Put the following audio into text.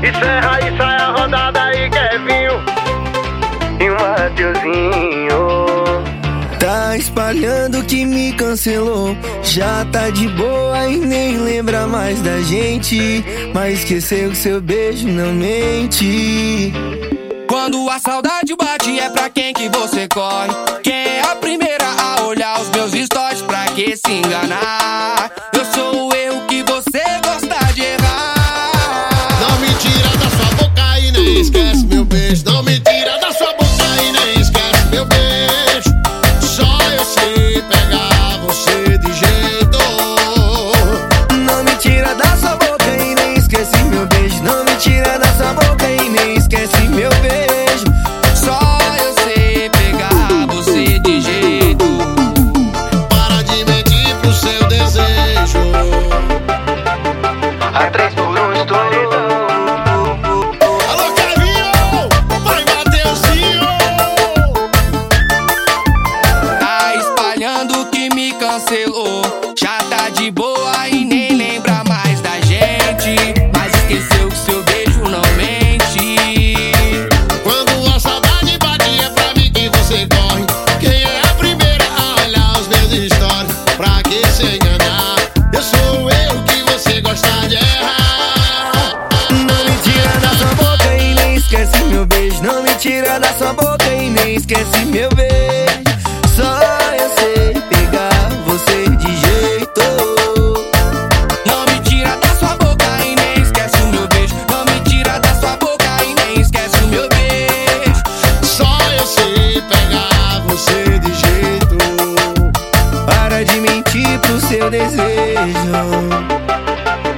Isso é Raíssa, é a rodada e Kevinho e o Mateuzinho. Tá espalhando que me cancelou, já tá de boa e nem lembra mais da gente, mas esqueceu que seu beijo não mente. Quando a saudade bate é pra quem que você corre? Quem é a primeira a olhar os meus stories? Pra que se enganar? Eu sou o erro que você gosta de errar. Não me tira da sua boca e nem esquece meu beijo. Não me tira da sua boca e nem esquece meu beijo. Só eu sei pegar você de jeito. Não me tira da sua boca e nem esquece meu beijo. Não me tira da sua boca e nem esquece meu beijo. Só eu sei pegar você de jeito. Para de mentir pro seu desejo. A 3 por 1 estourou. Alô, Kevinho! Vai, Mateuzinho! Tá espalhando que me cancelou, já tá de boa e nem lembra mais da gente, mas esqueceu que seu beijo não mente. Quando a saudade bate é pra mim que você corre. Quem é a primeira a olhar os meus stories? Pra que se enganar? Eu sou o erro que você gosta de errar. Não me tira da sua boca e nem esquece meu beijo. Não me tira da sua boca e nem esquece meu beijo. Só eu sei pegar você de jeito. Não me tira da sua boca e nem esquece o meu beijo. Não me tira da sua boca e nem esquece o meu beijo. Só eu sei pegar você de jeito. Para de mentir pro seu desejo.